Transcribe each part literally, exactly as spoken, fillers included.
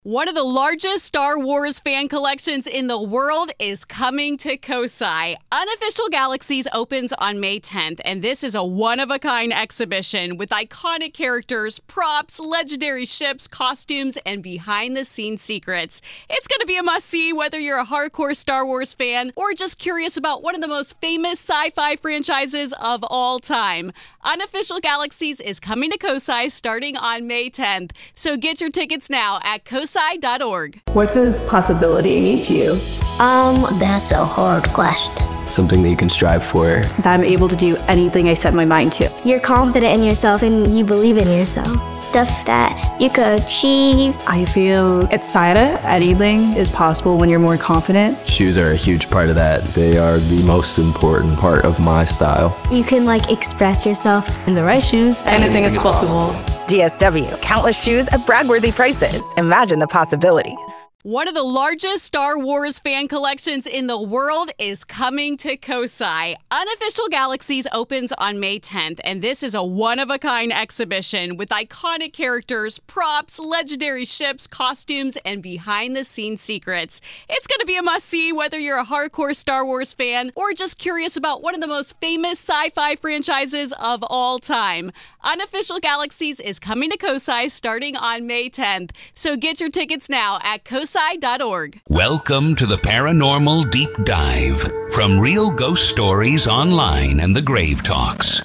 One of the largest Star Wars fan collections in the world is coming to Kosai. Unofficial Galaxies opens on May tenth, and this is a one-of-a-kind exhibition with iconic characters, props, legendary ships, costumes, and behind-the-scenes secrets. It's going to be a must-see whether you're a hardcore Star Wars fan or just curious about one of the most famous sci-fi franchises of all time. Unofficial Galaxies is coming to Kosai starting on May tenth, so get your tickets now at kosai dot org. What does possibility mean to you? Um, that's a hard question. Something that you can strive for. That I'm able to do anything I set my mind to. You're confident in yourself and you believe in yourself. Stuff that you could achieve. I feel excited. Anything is possible when you're more confident. Shoes are a huge part of that. They are the most important part of my style. You can like express yourself. In the right shoes, anything, anything is possible. possible. D S W, countless shoes at brag-worthy prices. Imagine the possibilities. One of the largest Star Wars fan collections in the world is coming to Kosai. Unofficial Galaxies opens on May tenth, and this is a one-of-a-kind exhibition with iconic characters, props, legendary ships, costumes, and behind-the-scenes secrets. It's going to be a must-see whether you're a hardcore Star Wars fan or just curious about one of the most famous sci-fi franchises of all time. Unofficial Galaxies is coming to Kosai starting on May tenth, so get your tickets now at kosai dot org. Welcome to the Paranormal Deep Dive from Real Ghost Stories Online and the Grave Talks.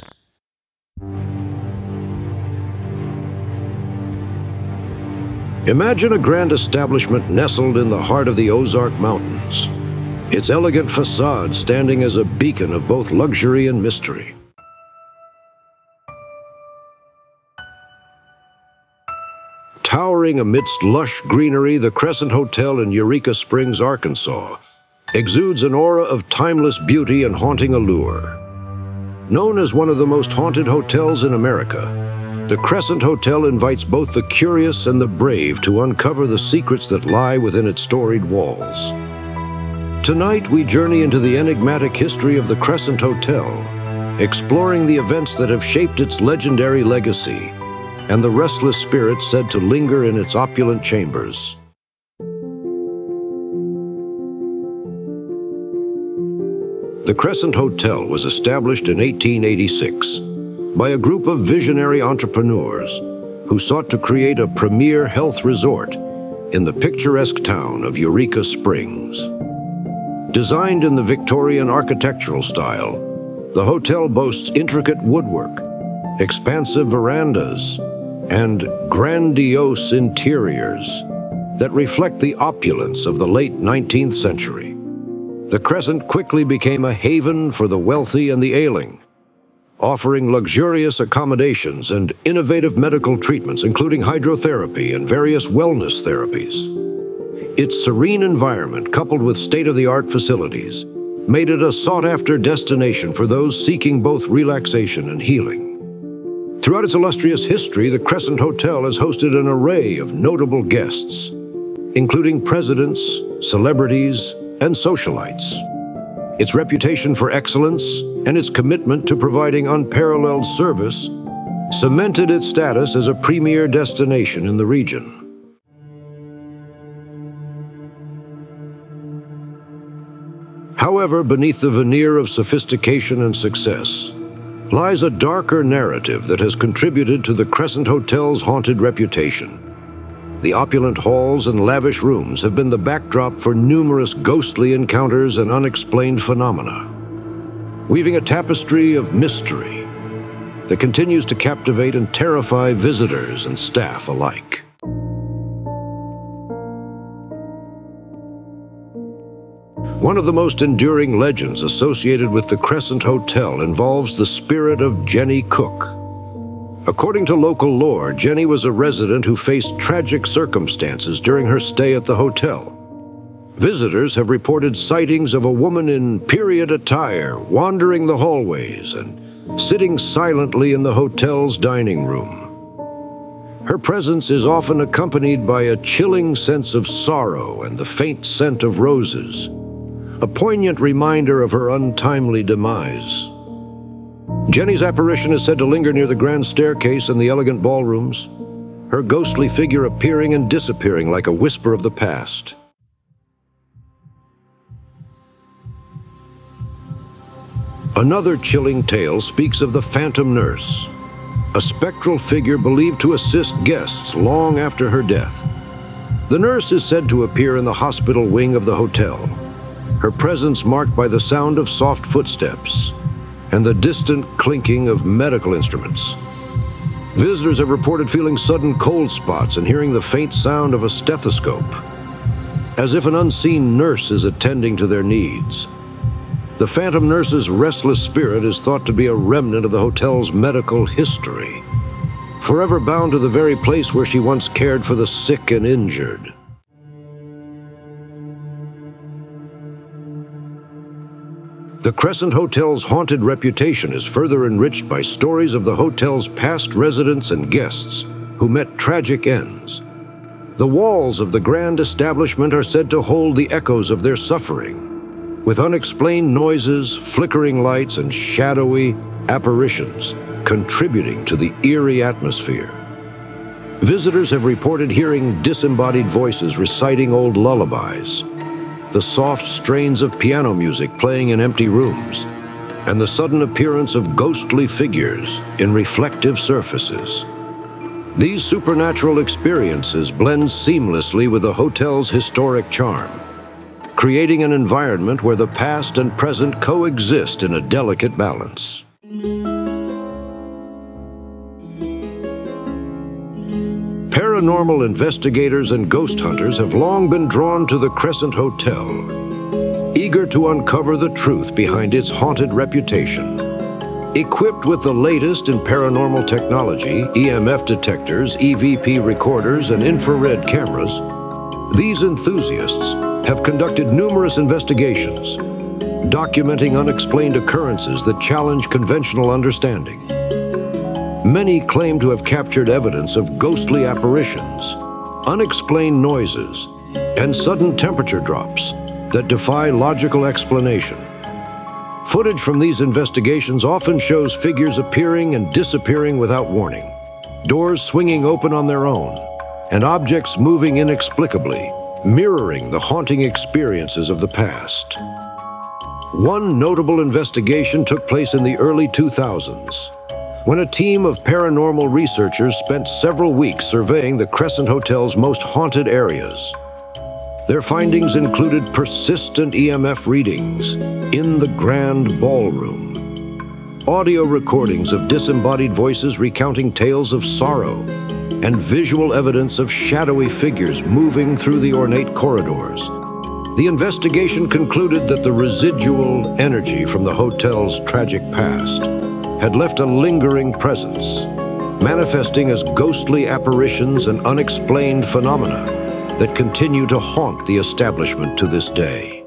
Imagine a grand establishment nestled in the heart of the Ozark Mountains, its elegant facade standing as a beacon of both luxury and mystery. Towering amidst lush greenery, the Crescent Hotel in Eureka Springs, Arkansas, exudes an aura of timeless beauty and haunting allure. Known as one of the most haunted hotels in America, the Crescent Hotel invites both the curious and the brave to uncover the secrets that lie within its storied walls. Tonight, we journey into the enigmatic history of the Crescent Hotel, exploring the events that have shaped its legendary legacy and the restless spirits said to linger in its opulent chambers. The Crescent Hotel was established in eighteen eighty-six by a group of visionary entrepreneurs who sought to create a premier health resort in the picturesque town of Eureka Springs. Designed in the Victorian architectural style, the hotel boasts intricate woodwork, expansive verandas, and grandiose interiors that reflect the opulence of the late nineteenth century. The Crescent quickly became a haven for the wealthy and the ailing, offering luxurious accommodations and innovative medical treatments, including hydrotherapy and various wellness therapies. Its serene environment, coupled with state-of-the-art facilities, made it a sought-after destination for those seeking both relaxation and healing. Throughout its illustrious history, the Crescent Hotel has hosted an array of notable guests, including presidents, celebrities, and socialites. Its reputation for excellence and its commitment to providing unparalleled service cemented its status as a premier destination in the region. However, beneath the veneer of sophistication and success lies a darker narrative that has contributed to the Crescent Hotel's haunted reputation. The opulent halls and lavish rooms have been the backdrop for numerous ghostly encounters and unexplained phenomena, weaving a tapestry of mystery that continues to captivate and terrify visitors and staff alike. One of the most enduring legends associated with the Crescent Hotel involves the spirit of Jenny Cook. According to local lore, Jenny was a resident who faced tragic circumstances during her stay at the hotel. Visitors have reported sightings of a woman in period attire wandering the hallways and sitting silently in the hotel's dining room. Her presence is often accompanied by a chilling sense of sorrow and the faint scent of roses, a poignant reminder of her untimely demise. Jenny's apparition is said to linger near the grand staircase and the elegant ballrooms, her ghostly figure appearing and disappearing like a whisper of the past. Another chilling tale speaks of the Phantom Nurse, a spectral figure believed to assist guests long after her death. The nurse is said to appear in the hospital wing of the hotel, her presence marked by the sound of soft footsteps and the distant clinking of medical instruments. Visitors have reported feeling sudden cold spots and hearing the faint sound of a stethoscope, as if an unseen nurse is attending to their needs. The Phantom Nurse's restless spirit is thought to be a remnant of the hotel's medical history, forever bound to the very place where she once cared for the sick and injured. The Crescent Hotel's haunted reputation is further enriched by stories of the hotel's past residents and guests who met tragic ends. The walls of the grand establishment are said to hold the echoes of their suffering, with unexplained noises, flickering lights, and shadowy apparitions contributing to the eerie atmosphere. Visitors have reported hearing disembodied voices reciting old lullabies, the soft strains of piano music playing in empty rooms, and the sudden appearance of ghostly figures in reflective surfaces. These supernatural experiences blend seamlessly with the hotel's historic charm, creating an environment where the past and present coexist in a delicate balance. Paranormal investigators and ghost hunters have long been drawn to the Crescent Hotel, eager to uncover the truth behind its haunted reputation. Equipped with the latest in paranormal technology, E M F detectors, E V P recorders, and infrared cameras, these enthusiasts have conducted numerous investigations, documenting unexplained occurrences that challenge conventional understanding. Many claim to have captured evidence of ghostly apparitions, unexplained noises, and sudden temperature drops that defy logical explanation. Footage from these investigations often shows figures appearing and disappearing without warning, doors swinging open on their own, and objects moving inexplicably, mirroring the haunting experiences of the past. One notable investigation took place in the early two thousands, when a team of paranormal researchers spent several weeks surveying the Crescent Hotel's most haunted areas. Their findings included persistent E M F readings in the Grand Ballroom, audio recordings of disembodied voices recounting tales of sorrow, and visual evidence of shadowy figures moving through the ornate corridors. The investigation concluded that the residual energy from the hotel's tragic past had left a lingering presence, manifesting as ghostly apparitions and unexplained phenomena that continue to haunt the establishment to this day.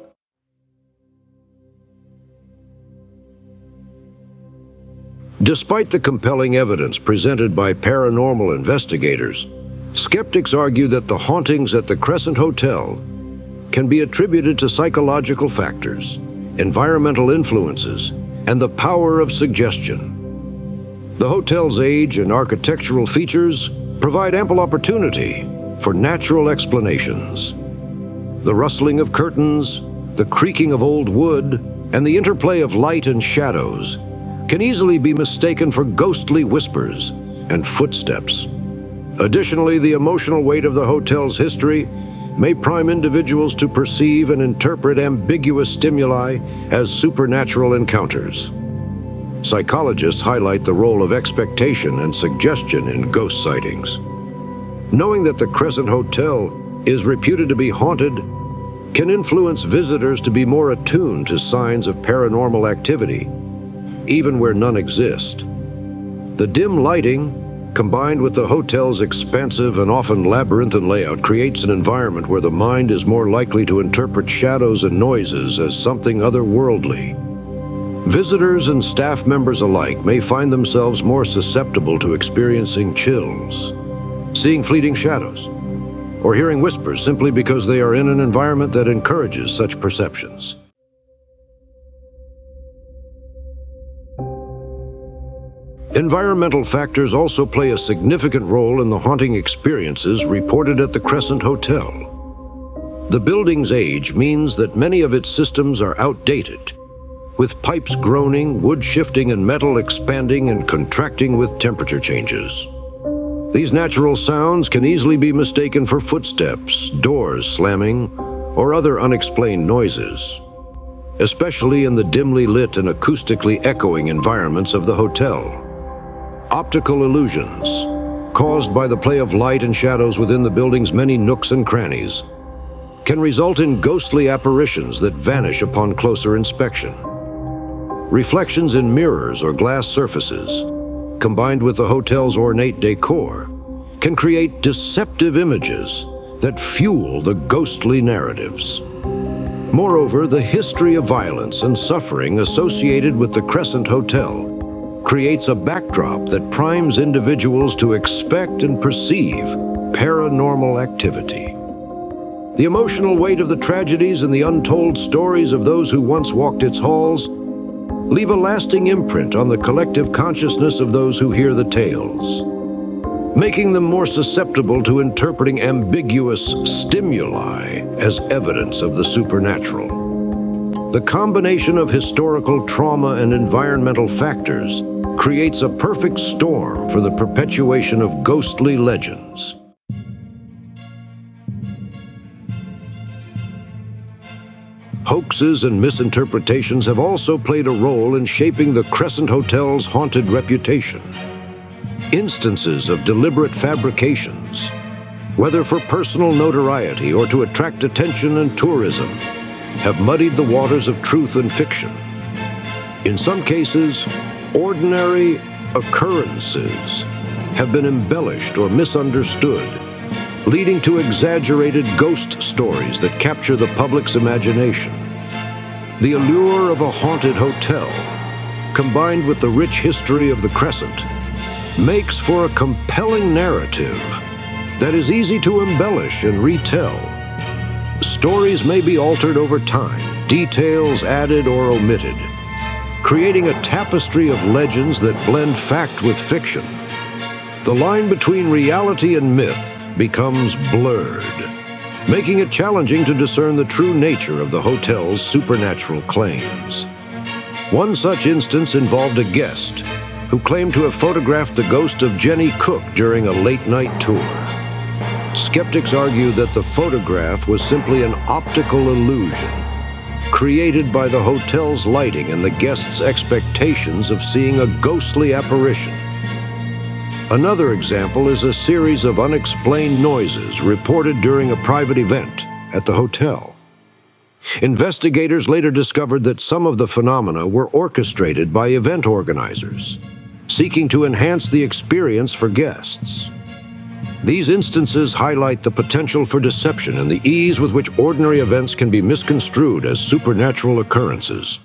Despite the compelling evidence presented by paranormal investigators, skeptics argue that the hauntings at the Crescent Hotel can be attributed to psychological factors, environmental influences, and the power of suggestion. The hotel's age and architectural features provide ample opportunity for natural explanations. The rustling of curtains, the creaking of old wood, and the interplay of light and shadows can easily be mistaken for ghostly whispers and footsteps. Additionally, the emotional weight of the hotel's history may prime individuals to perceive and interpret ambiguous stimuli as supernatural encounters. Psychologists highlight the role of expectation and suggestion in ghost sightings. Knowing that the Crescent Hotel is reputed to be haunted can influence visitors to be more attuned to signs of paranormal activity, even where none exist. The dim lighting, combined with the hotel's expansive and often labyrinthine layout, creates an environment where the mind is more likely to interpret shadows and noises as something otherworldly. Visitors and staff members alike may find themselves more susceptible to experiencing chills, seeing fleeting shadows, or hearing whispers simply because they are in an environment that encourages such perceptions. Environmental factors also play a significant role in the haunting experiences reported at the Crescent Hotel. The building's age means that many of its systems are outdated, with pipes groaning, wood shifting, and metal expanding and contracting with temperature changes. These natural sounds can easily be mistaken for footsteps, doors slamming, or other unexplained noises, especially in the dimly lit and acoustically echoing environments of the hotel. Optical illusions, caused by the play of light and shadows within the building's many nooks and crannies, can result in ghostly apparitions that vanish upon closer inspection. Reflections in mirrors or glass surfaces, combined with the hotel's ornate decor, can create deceptive images that fuel the ghostly narratives. Moreover, the history of violence and suffering associated with the Crescent Hotel creates a backdrop that primes individuals to expect and perceive paranormal activity. The emotional weight of the tragedies and the untold stories of those who once walked its halls leave a lasting imprint on the collective consciousness of those who hear the tales, making them more susceptible to interpreting ambiguous stimuli as evidence of the supernatural. The combination of historical trauma and environmental factors creates a perfect storm for the perpetuation of ghostly legends. Hoaxes and misinterpretations have also played a role in shaping the Crescent Hotel's haunted reputation. Instances of deliberate fabrications, whether for personal notoriety or to attract attention and tourism, have muddied the waters of truth and fiction. In some cases, ordinary occurrences have been embellished or misunderstood, leading to exaggerated ghost stories that capture the public's imagination. The allure of a haunted hotel, combined with the rich history of the Crescent, makes for a compelling narrative that is easy to embellish and retell. Stories may be altered over time, details added or omitted, creating a tapestry of legends that blend fact with fiction. The line between reality and myth becomes blurred, making it challenging to discern the true nature of the hotel's supernatural claims. One such instance involved a guest who claimed to have photographed the ghost of Jenny Cook during a late-night tour. Skeptics argue that the photograph was simply an optical illusion created by the hotel's lighting and the guest's expectations of seeing a ghostly apparition. Another example is a series of unexplained noises reported during a private event at the hotel. Investigators later discovered that some of the phenomena were orchestrated by event organizers, seeking to enhance the experience for guests. These instances highlight the potential for deception and the ease with which ordinary events can be misconstrued as supernatural occurrences.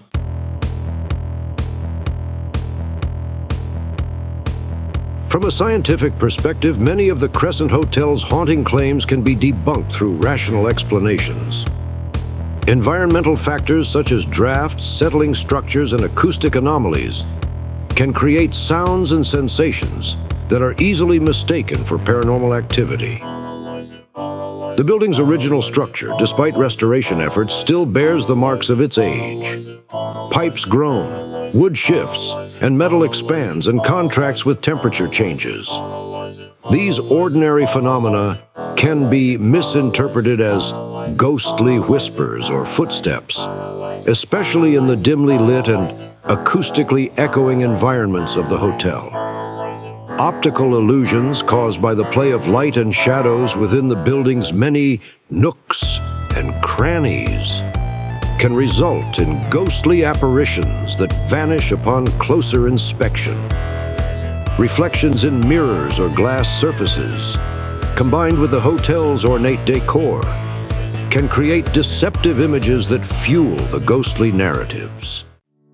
From a scientific perspective, many of the Crescent Hotel's haunting claims can be debunked through rational explanations. Environmental factors such as drafts, settling structures, and acoustic anomalies can create sounds and sensations that are easily mistaken for paranormal activity. The building's original structure, despite restoration efforts, still bears the marks of its age. Pipes groan, wood shifts, and metal expands and contracts with temperature changes. These ordinary phenomena can be misinterpreted as ghostly whispers or footsteps, especially in the dimly lit and acoustically echoing environments of the hotel. Optical illusions caused by the play of light and shadows within the building's many nooks and crannies can result in ghostly apparitions that vanish upon closer inspection. Reflections in mirrors or glass surfaces, combined with the hotel's ornate decor, can create deceptive images that fuel the ghostly narratives.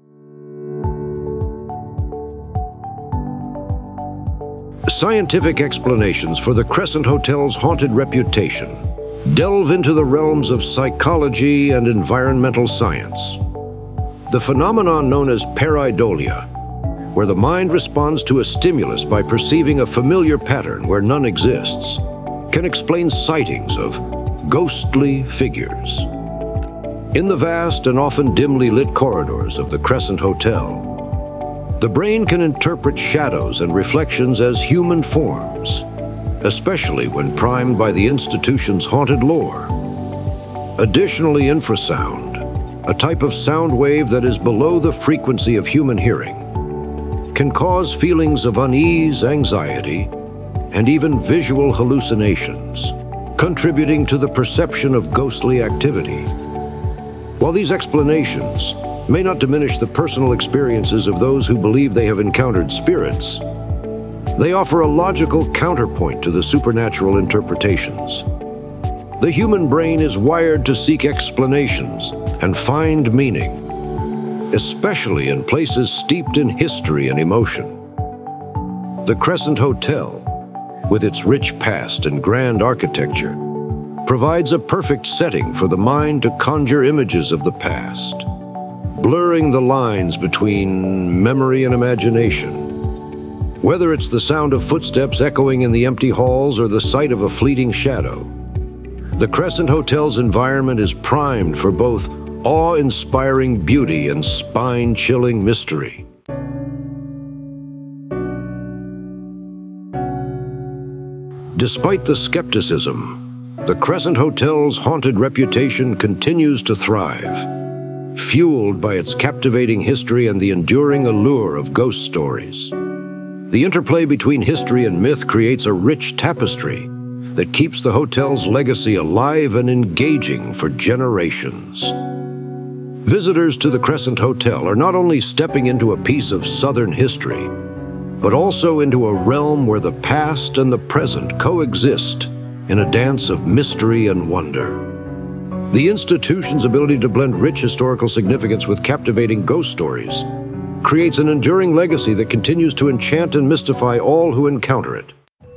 Scientific explanations for the Crescent Hotel's haunted reputation delve into the realms of psychology and environmental science. The phenomenon known as pareidolia where the mind responds to a stimulus by perceiving a familiar pattern where none exists, can explain sightings of ghostly figures. In the vast and often dimly lit corridors of the Crescent Hotel, the brain can interpret shadows and reflections as human forms, especially when primed by the institution's haunted lore. Additionally, infrasound, a type of sound wave that is below the frequency of human hearing, can cause feelings of unease, anxiety, and even visual hallucinations, contributing to the perception of ghostly activity. While these explanations may not diminish the personal experiences of those who believe they have encountered spirits, they offer a logical counterpoint to the supernatural interpretations. The human brain is wired to seek explanations and find meaning, especially in places steeped in history and emotion. The Crescent Hotel, with its rich past and grand architecture, provides a perfect setting for the mind to conjure images of the past, blurring the lines between memory and imagination. Whether it's the sound of footsteps echoing in the empty halls or the sight of a fleeting shadow, the Crescent Hotel's environment is primed for both awe-inspiring beauty and spine-chilling mystery. Despite the skepticism, the Crescent Hotel's haunted reputation continues to thrive, fueled by its captivating history and the enduring allure of ghost stories. The interplay between history and myth creates a rich tapestry that keeps the hotel's legacy alive and engaging for generations. Visitors to the Crescent Hotel are not only stepping into a piece of Southern history, but also into a realm where the past and the present coexist in a dance of mystery and wonder. The institution's ability to blend rich historical significance with captivating ghost stories creates an enduring legacy that continues to enchant and mystify all who encounter it.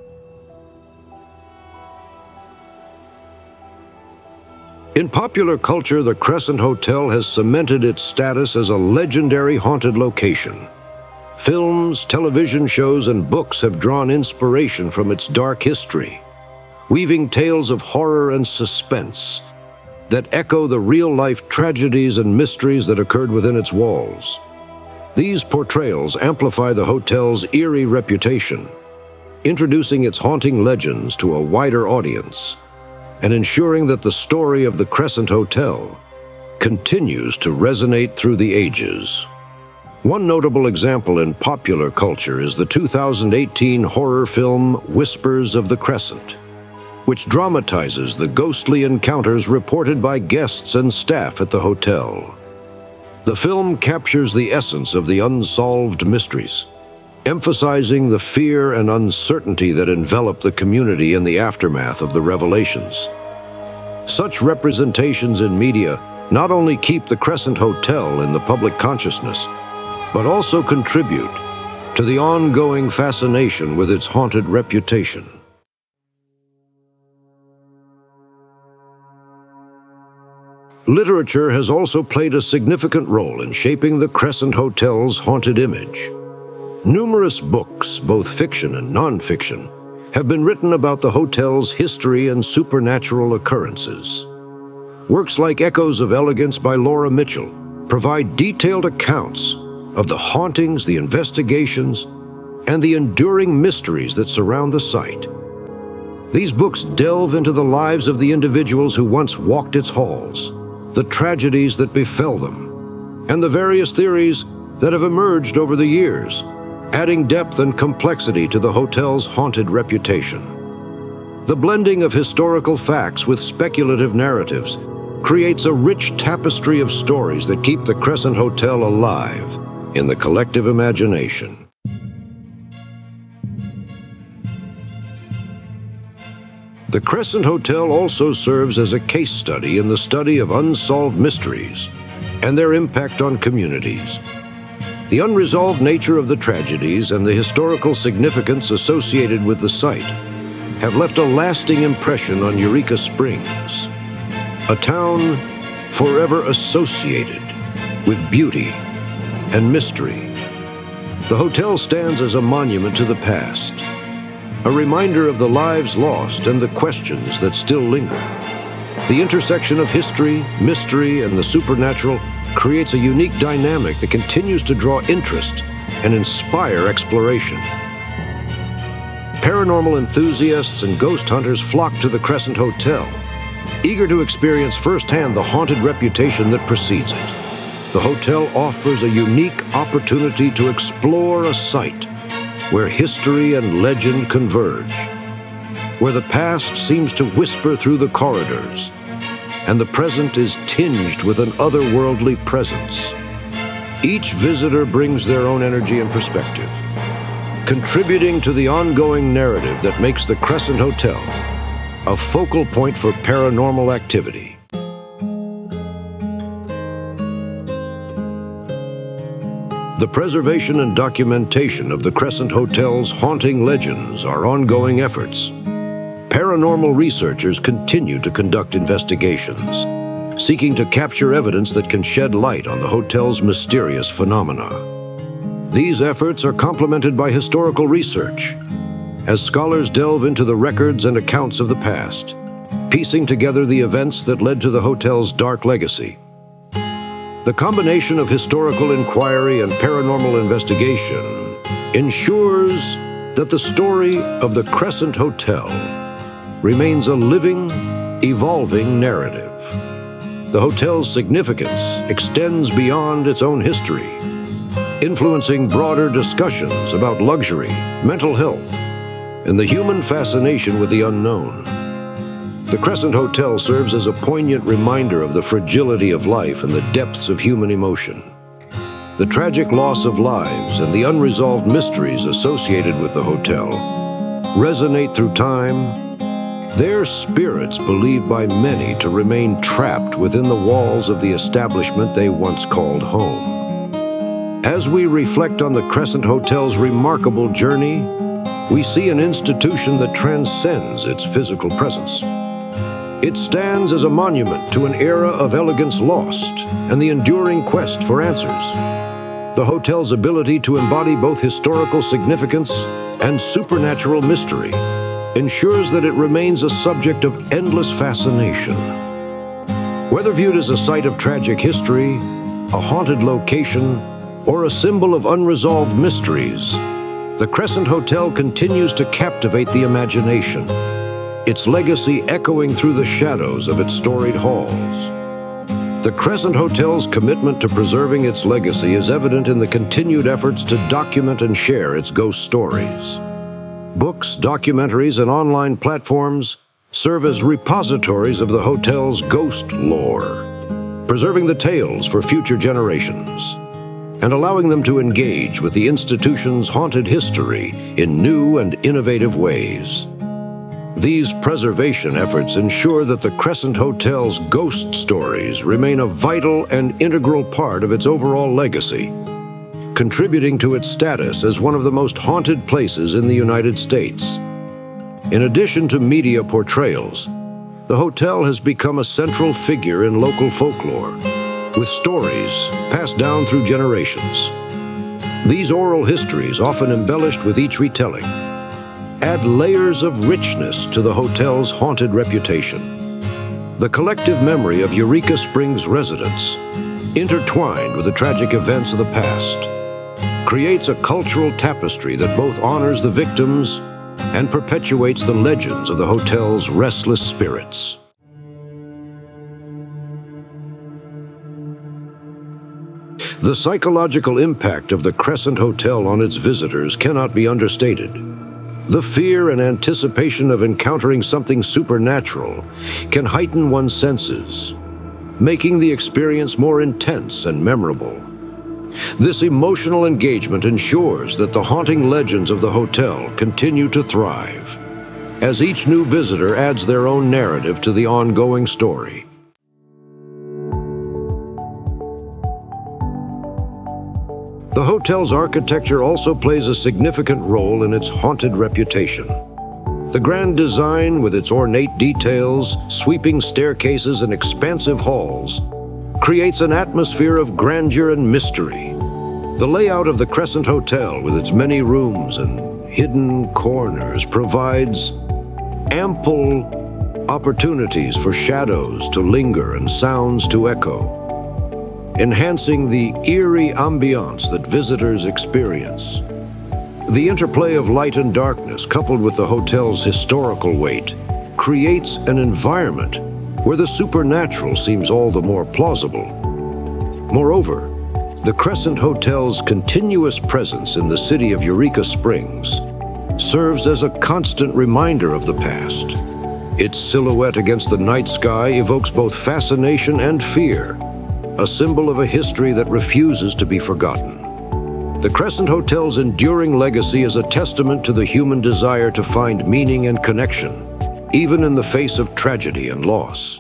In popular culture, the Crescent Hotel has cemented its status as a legendary haunted location. Films, television shows, and books have drawn inspiration from its dark history, weaving tales of horror and suspense that echo the real-life tragedies and mysteries that occurred within its walls. These portrayals amplify the hotel's eerie reputation, introducing its haunting legends to a wider audience and ensuring that the story of the Crescent Hotel continues to resonate through the ages. One notable example in popular culture is the two thousand eighteen horror film Whispers of the Crescent, which dramatizes the ghostly encounters reported by guests and staff at the hotel. The film captures the essence of the unsolved mysteries, emphasizing the fear and uncertainty that envelop the community in the aftermath of the revelations. Such representations in media not only keep the Crescent Hotel in the public consciousness, but also contribute to the ongoing fascination with its haunted reputation. Literature has also played a significant role in shaping the Crescent Hotel's haunted image. Numerous books, both fiction and non-fiction, have been written about the hotel's history and supernatural occurrences. Works like Echoes of Elegance by Laura Mitchell provide detailed accounts of the hauntings, the investigations, and the enduring mysteries that surround the site. These books delve into the lives of the individuals who once walked its halls, the tragedies that befell them, and the various theories that have emerged over the years, adding depth and complexity to the hotel's haunted reputation. The blending of historical facts with speculative narratives creates a rich tapestry of stories that keep the Crescent Hotel alive in the collective imagination. The Crescent Hotel also serves as a case study in the study of unsolved mysteries and their impact on communities. The unresolved nature of the tragedies and the historical significance associated with the site have left a lasting impression on Eureka Springs, a town forever associated with beauty and mystery. The hotel stands as a monument to the past, a reminder of the lives lost and the questions that still linger. The intersection of history, mystery, and the supernatural creates a unique dynamic that continues to draw interest and inspire exploration. Paranormal enthusiasts and ghost hunters flock to the Crescent Hotel, eager to experience firsthand the haunted reputation that precedes it. The hotel offers a unique opportunity to explore a site where history and legend converge, where the past seems to whisper through the corridors, and the present is tinged with an otherworldly presence. Each visitor brings their own energy and perspective, contributing to the ongoing narrative that makes the Crescent Hotel a focal point for paranormal activity. The preservation and documentation of the Crescent Hotel's haunting legends are ongoing efforts. Paranormal researchers continue to conduct investigations, seeking to capture evidence that can shed light on the hotel's mysterious phenomena. These efforts are complemented by historical research, as scholars delve into the records and accounts of the past, piecing together the events that led to the hotel's dark legacy. The combination of historical inquiry and paranormal investigation ensures that the story of the Crescent Hotel remains a living, evolving narrative. The hotel's significance extends beyond its own history, influencing broader discussions about luxury, mental health, and the human fascination with the unknown. The Crescent Hotel serves as a poignant reminder of the fragility of life and the depths of human emotion. The tragic loss of lives and the unresolved mysteries associated with the hotel resonate through time, their spirits believed by many to remain trapped within the walls of the establishment they once called home. As we reflect on the Crescent Hotel's remarkable journey, we see an institution that transcends its physical presence. It stands as a monument to an era of elegance lost and the enduring quest for answers. The hotel's ability to embody both historical significance and supernatural mystery ensures that it remains a subject of endless fascination. Whether viewed as a site of tragic history, a haunted location, or a symbol of unresolved mysteries, the Crescent Hotel continues to captivate the imagination, its legacy echoing through the shadows of its storied halls. The Crescent Hotel's commitment to preserving its legacy is evident in the continued efforts to document and share its ghost stories. Books, documentaries, and online platforms serve as repositories of the hotel's ghost lore, preserving the tales for future generations and allowing them to engage with the institution's haunted history in new and innovative ways. These preservation efforts ensure that the Crescent Hotel's ghost stories remain a vital and integral part of its overall legacy, contributing to its status as one of the most haunted places in the United States. In addition to media portrayals, the hotel has become a central figure in local folklore, with stories passed down through generations. These oral histories, often embellished with each retelling, add layers of richness to the hotel's haunted reputation. The collective memory of Eureka Springs residents, intertwined with the tragic events of the past, creates a cultural tapestry that both honors the victims and perpetuates the legends of the hotel's restless spirits. The psychological impact of the Crescent Hotel on its visitors cannot be understated. The fear and anticipation of encountering something supernatural can heighten one's senses, making the experience more intense and memorable. This emotional engagement ensures that the haunting legends of the hotel continue to thrive, as each new visitor adds their own narrative to the ongoing story. The hotel's architecture also plays a significant role in its haunted reputation. The grand design, with its ornate details, sweeping staircases, and expansive halls, creates an atmosphere of grandeur and mystery, The layout of the Crescent Hotel, with its many rooms and hidden corners, provides ample opportunities for shadows to linger and sounds to echo, enhancing the eerie ambiance that visitors experience. The interplay of light and darkness, coupled with the hotel's historical weight, creates an environment where the supernatural seems all the more plausible. Moreover, the Crescent Hotel's continuous presence in the city of Eureka Springs serves as a constant reminder of the past. Its silhouette against the night sky evokes both fascination and fear, a symbol of a history that refuses to be forgotten. The Crescent Hotel's enduring legacy is a testament to the human desire to find meaning and connection, even in the face of tragedy and loss.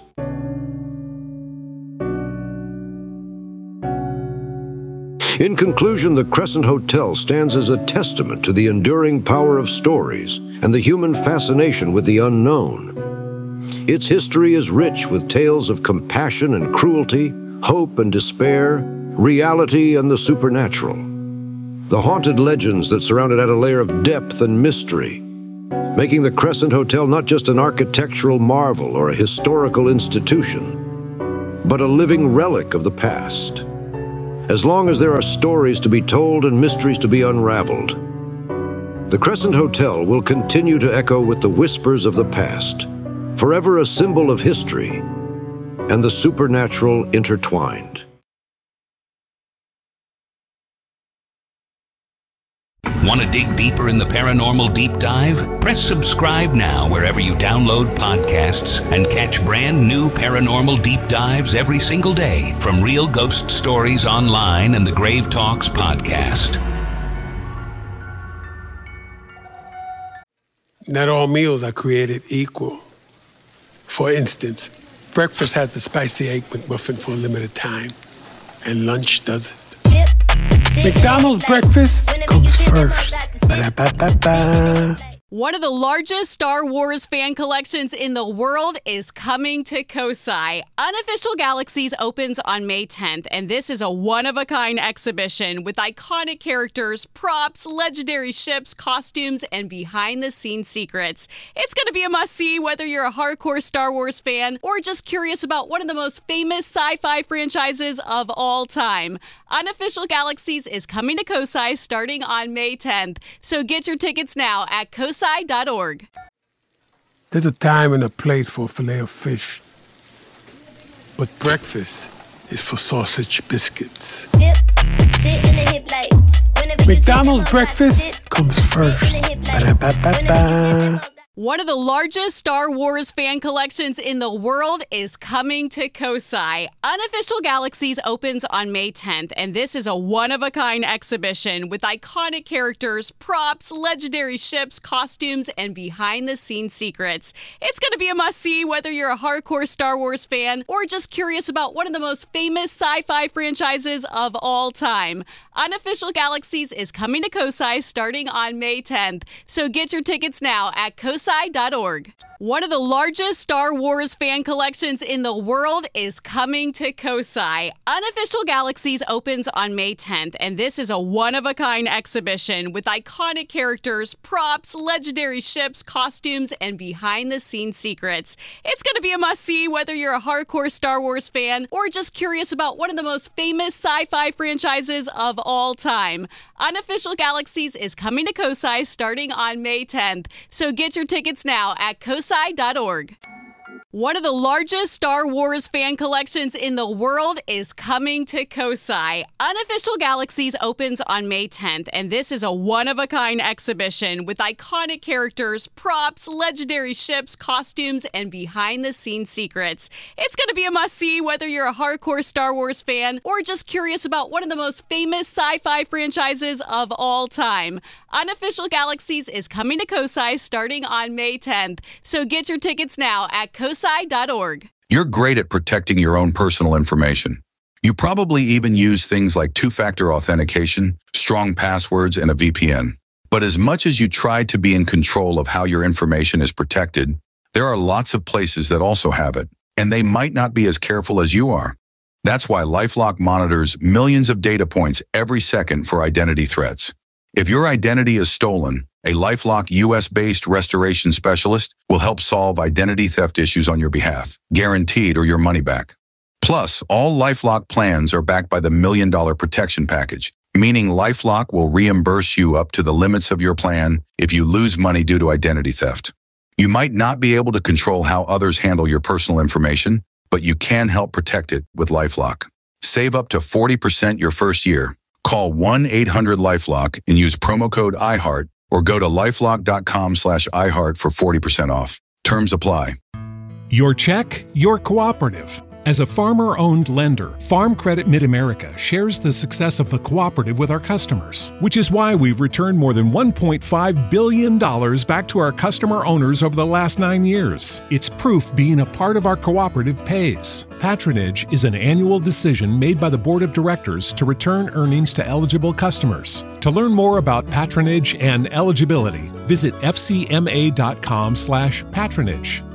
In conclusion, the Crescent Hotel stands as a testament to the enduring power of stories and the human fascination with the unknown. Its history is rich with tales of compassion and cruelty, hope and despair, reality and the supernatural. The haunted legends that surround it add a layer of depth and mystery, making the Crescent Hotel not just an architectural marvel or a historical institution, but a living relic of the past. As long as there are stories to be told and mysteries to be unraveled, the Crescent Hotel will continue to echo with the whispers of the past, forever a symbol of history and the supernatural intertwined. Want to dig deeper in the Paranormal Deep Dive? Press subscribe now wherever you download podcasts and catch brand new Paranormal Deep Dives every single day from Real Ghost Stories Online and the Grave Talks podcast. Not all meals are created equal. For instance, breakfast has the spicy egg McMuffin for a limited time, and lunch doesn't. McDonald's breakfast comes first. Ba-da-ba-ba-ba. One of the largest Star Wars fan collections in the world is coming to Kosai. Unofficial Galaxies opens on May tenth, and this is a one-of-a-kind exhibition with iconic characters, props, legendary ships, costumes, and behind-the-scenes secrets. It's going to be a must-see whether you're a hardcore Star Wars fan or just curious about one of the most famous sci-fi franchises of all time. Unofficial Galaxies is coming to Kosai starting on May tenth, so get your tickets now at kosai dot org. There's a time and a place for filet of fish, but breakfast is for sausage biscuits. McDonald's breakfast comes first. Ba-da-ba-ba-ba. One of the largest Star Wars fan collections in the world is coming to Kosai. Unofficial Galaxies opens on May tenth, and this is a one-of-a-kind exhibition with iconic characters, props, legendary ships, costumes, and behind-the-scenes secrets. It's going to be a must-see whether you're a hardcore Star Wars fan or just curious about one of the most famous sci-fi franchises of all time. Unofficial Galaxies is coming to Kosai starting on May tenth, so get your tickets now at kosai dot org. One of the largest Star Wars fan collections in the world is coming to Kosai. Unofficial Galaxies opens on May tenth, and this is a one-of-a-kind exhibition with iconic characters, props, legendary ships, costumes, and behind-the-scenes secrets. It's going to be a must-see whether you're a hardcore Star Wars fan or just curious about one of the most famous sci-fi franchises of all time. Unofficial Galaxies is coming to Kosai starting on May tenth, so get your tickets now at kosai dot org. One of the largest Star Wars fan collections in the world is coming to Kosai. Unofficial Galaxies opens on May tenth, and this is a one-of-a-kind exhibition with iconic characters, props, legendary ships, costumes, and behind-the-scenes secrets. It's going to be a must-see whether you're a hardcore Star Wars fan or just curious about one of the most famous sci-fi franchises of all time. Unofficial Galaxies is coming to Kosai starting on May tenth, so get your tickets now at kosai dot org. You're great at protecting your own personal information. You probably even use things like two-factor authentication, strong passwords, and a V P N. But as much as you try to be in control of how your information is protected, there are lots of places that also have it, and they might not be as careful as you are. That's why LifeLock monitors millions of data points every second for identity threats. If your identity is stolen, a LifeLock U S-based restoration specialist will help solve identity theft issues on your behalf, guaranteed or your money back. Plus, all LifeLock plans are backed by the Million Dollar Protection Package, meaning LifeLock will reimburse you up to the limits of your plan if you lose money due to identity theft. You might not be able to control how others handle your personal information, but you can help protect it with LifeLock. Save up to forty percent your first year. Call one eight hundred LifeLock and use promo code iHeart or go to lifelock.com slash iHeart for forty percent off. Terms apply. Your check, your cooperative. As a farmer-owned lender, Farm Credit Mid-America shares the success of the cooperative with our customers, which is why we've returned more than one point five billion dollars back to our customer owners over the last nine years. It's proof being a part of our cooperative pays. Patronage is an annual decision made by the Board of Directors to return earnings to eligible customers. To learn more about patronage and eligibility, visit f c m a dot com slash patronage.